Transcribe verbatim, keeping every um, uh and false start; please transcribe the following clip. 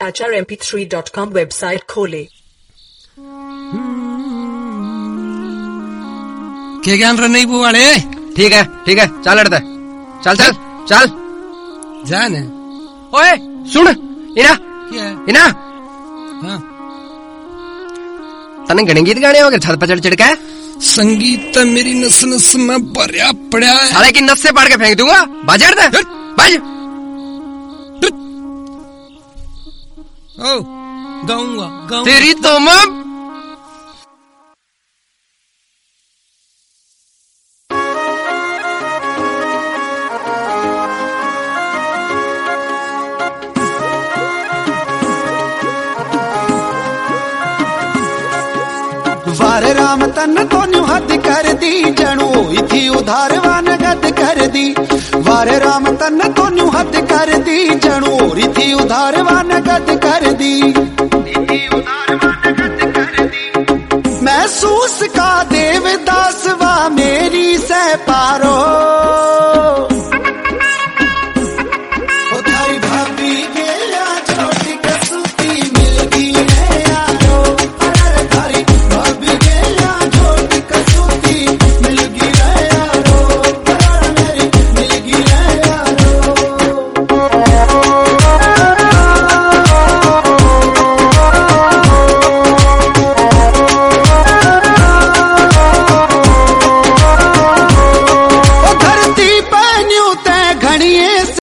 H R M P three dot com website खोले। क्या ज्ञान रहा नहीं बुआड़े? ठीक है ठीक है चल लड़ता चल चल चल जाने। ओए सुन इना क्या इना हाँ तने घने गीत गाने हो गए छत पर चढ़ चढ़ के? संगीत मेरी नस नस में भरिया पड़ा है। साले की नस से पाड़ के फेंक दूंगा। बाजार दे बाज। ओ गाऊंगा गाऊंगा तेरी तो मैं वारे राम तन तो न्यू हद कर दी जणू थी उधार वान गद कर दी। वारे राम तन तो न्यू हद कर दी जणू थी उधार वान गद कर दी।